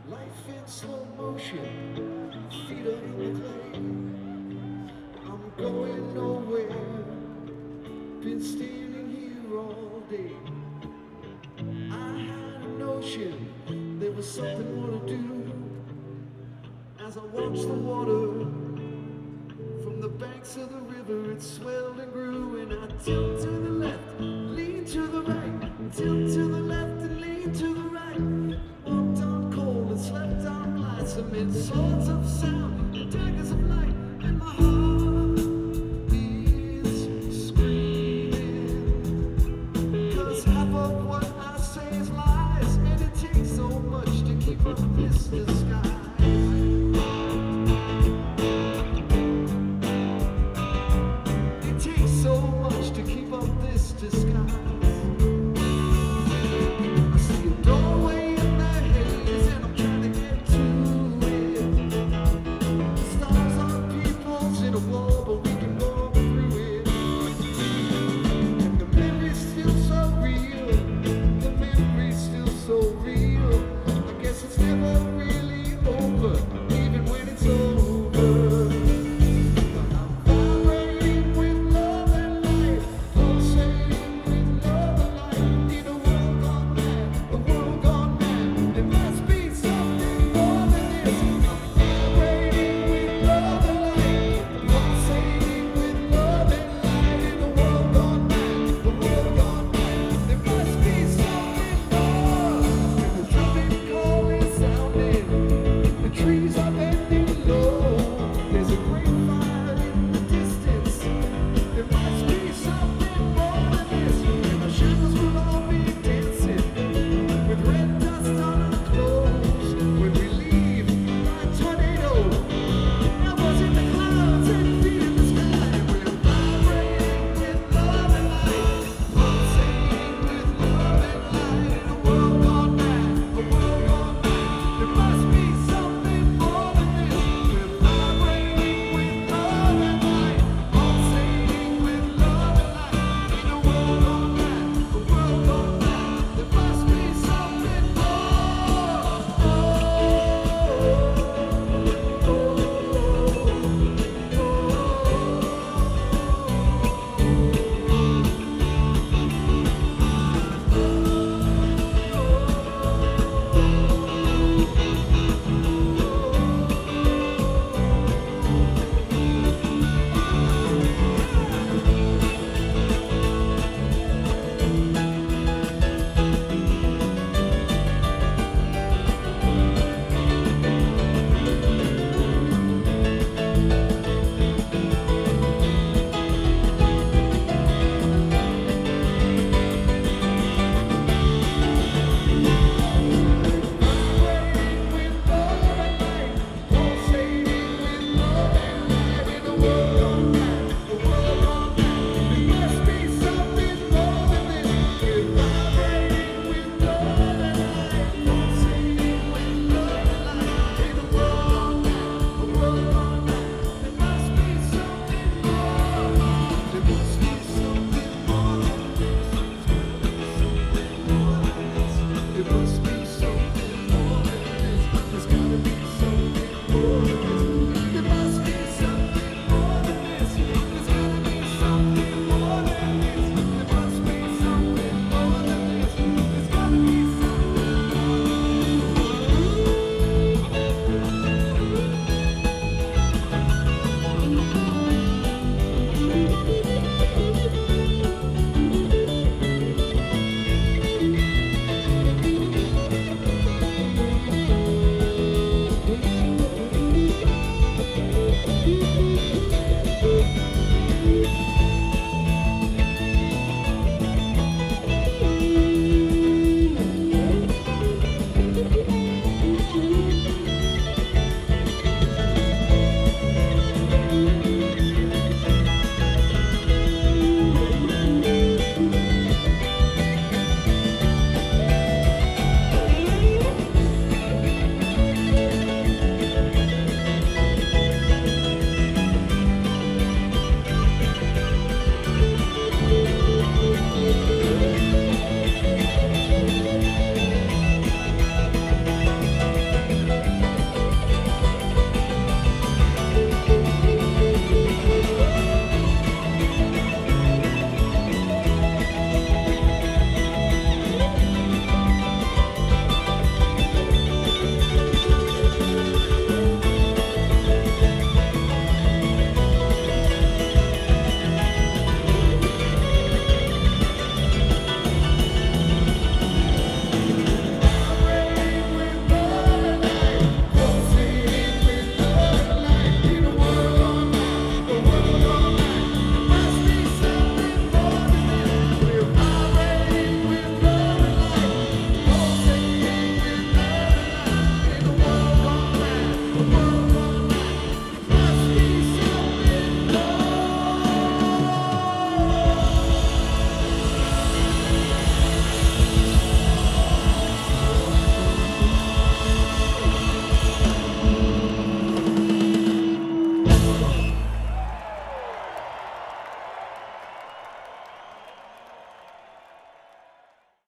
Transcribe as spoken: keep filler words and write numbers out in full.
Life in slow motion, feet are in the clay. I'm going nowhere, been standing here all day. I had a notion there was something more to do. As I watched the water from the banks of the river, it swelled and grew, and I tilt to the left, lean to the right, tilt to the left and lean to the right. Walked on coal and slept on glass amid swords of sound and daggers of light, and my heart is screaming, 'cause half of what I say is lies, and it takes so much to keep up this disguise.